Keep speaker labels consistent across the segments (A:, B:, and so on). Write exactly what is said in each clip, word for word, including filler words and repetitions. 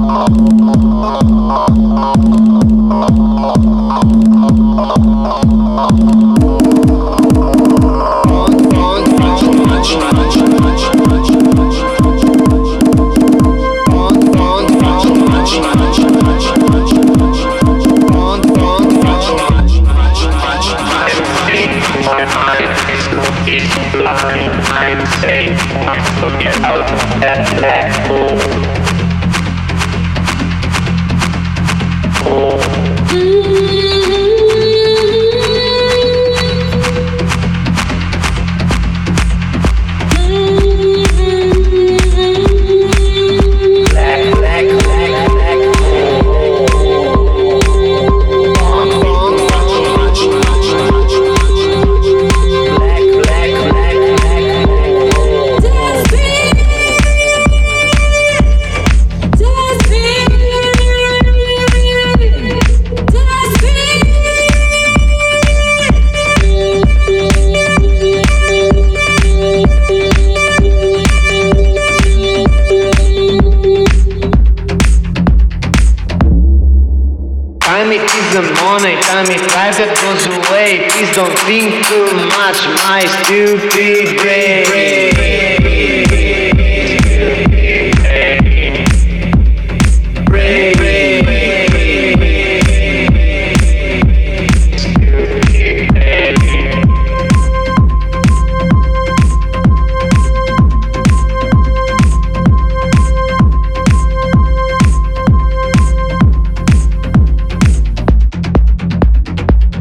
A: Don't think too much, my stupid brain.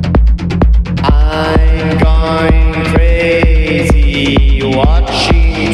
A: I'm going crazy watching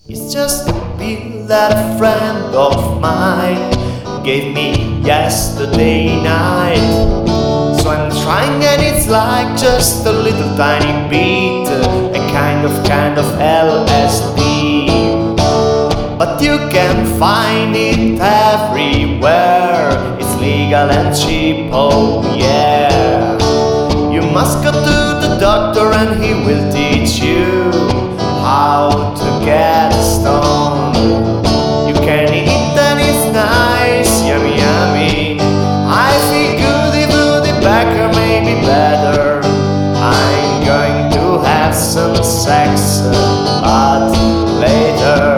B: It's just a pill that a friend of mine gave me yesterday night. So I'm trying and it's like just a little tiny bit, a kind of kind of L S D. But you can find it everywhere, it's legal and cheap, oh yeah. You must go to the doctor and he will teach you how to get stoned. You can eat and it's nice, yummy yummy. I feel goody goody better, maybe better. I'm going to have some sex, but later.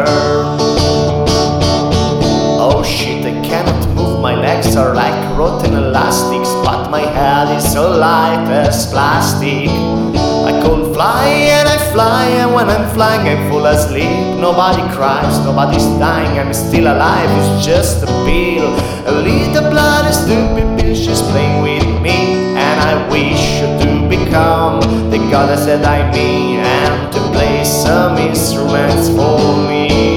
B: Oh shit, I cannot move, my legs are like rotten elastics, but my head is so light as plastic. I could fly and I fly, and when I'm flying I fall asleep. Nobody cries, nobody's dying, I'm still alive, it's just a pill. A little bloody stupid bitch is playing with me, and I wish to become the goddess that I mean, and to play some instruments for me.